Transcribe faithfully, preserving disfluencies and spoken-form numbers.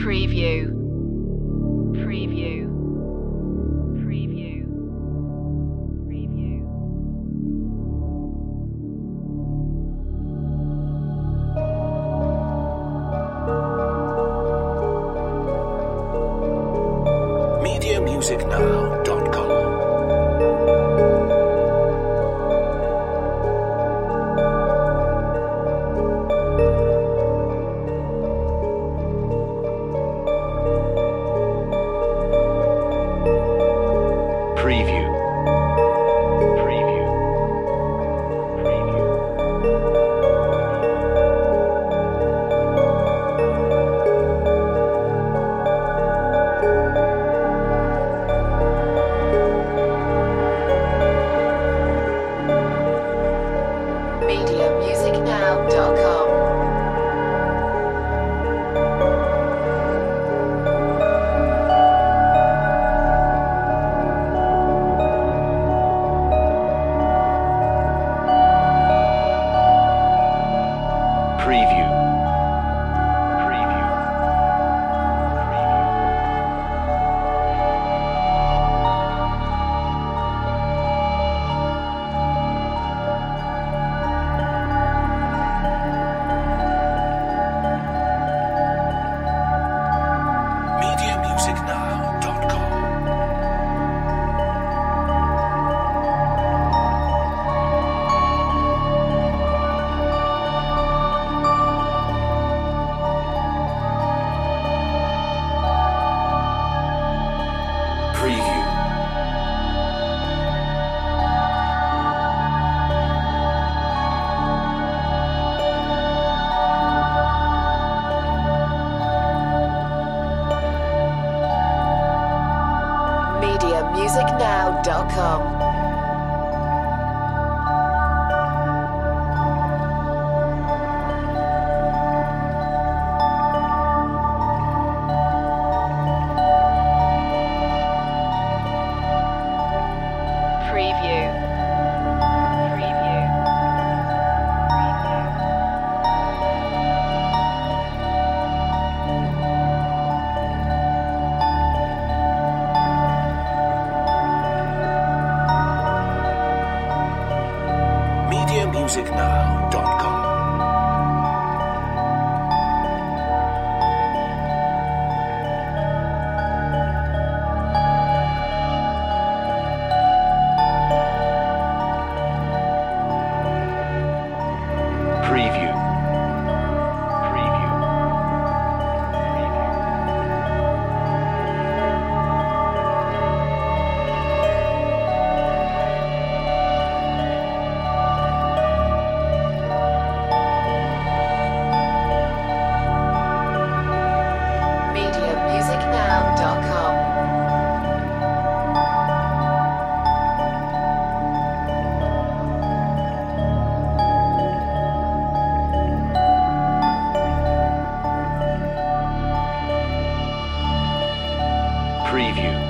Preview. Preview. Preview. Preview. media music now dot com Preview. Preview. Preview. media music now dot com. Preview. Preview. media music now dot com Preview. media music now dot com. Preview. Preview. media music now dot com Preview. Preview. media music now dot com. Preview.